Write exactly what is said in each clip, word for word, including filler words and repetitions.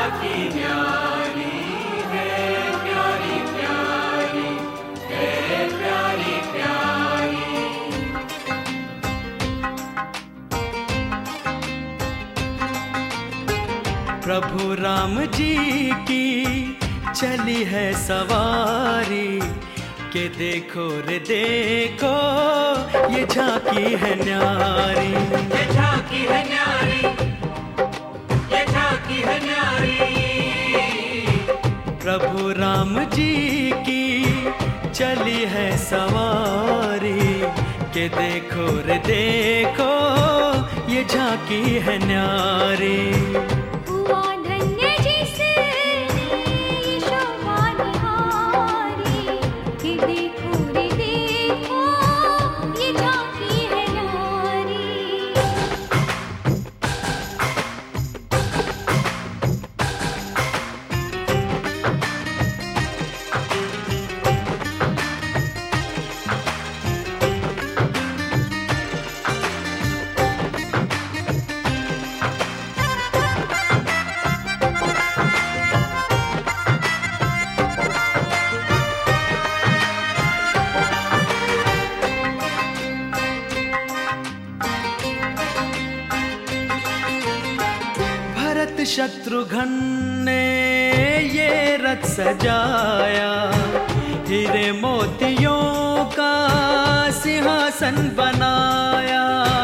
झांकी न्यारी है, प्यारी प्यारी है, प्यारी प्यारी। प्रभु राम जी की चली है सवारी, के देखो रे देखो ये झांकी है न्यारी, ये झांकी है न्यारी, ये झांकी है न्यारी। प्रभु राम जी की चली है सवारी, के देखो रे देखो ये झांकी है न्यारी। शत्रुघ्न ने ये रथ सजाया, हीरे मोतियों का सिंहासन बनाया।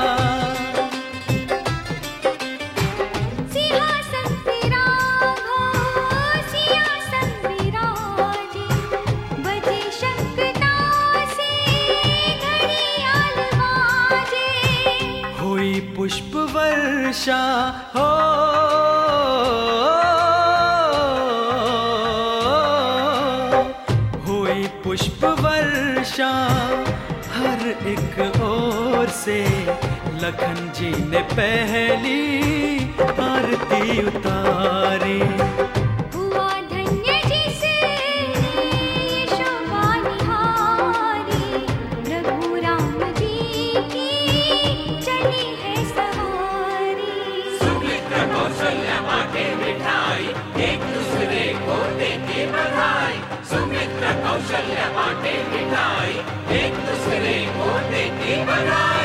सिंहासन विरागा, सिंहासन विराजे, बजे शंखनासे, घड़ियाल बाजे। हुई पुष्प वर्षा हो, पुष्प वर्षा हर एक ओर से। लखन जी ने पहली आरती उतारी। हुआ धन्य जिसे ये शोभा निहारी, प्रभु राम जी की चली है सवारी। सुमित्रा कौशल्या बाटे मिठाई, एक दूसरे को देके बधाई। सुमित्रा कौशल्या बाटे मिठाई, एक दूसरे को देके बधाई।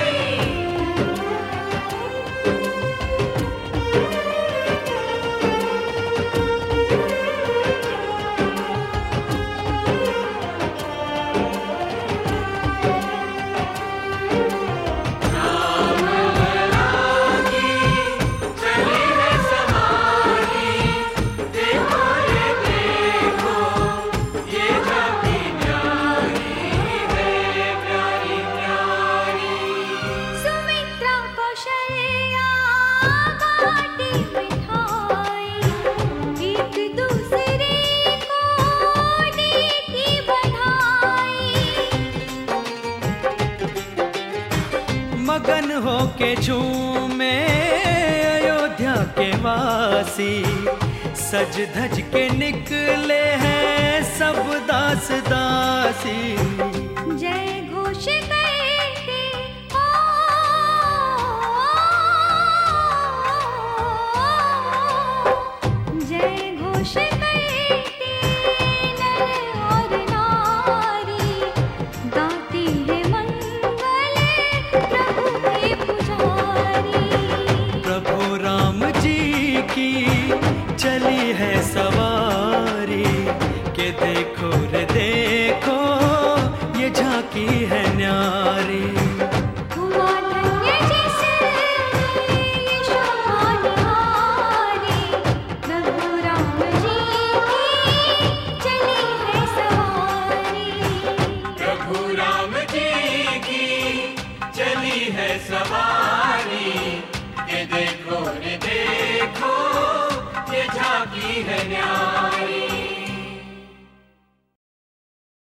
मगन हो के झूमे अयोध्या के वासी, सज धज के निकले हैं सब दास दासी। जय घोष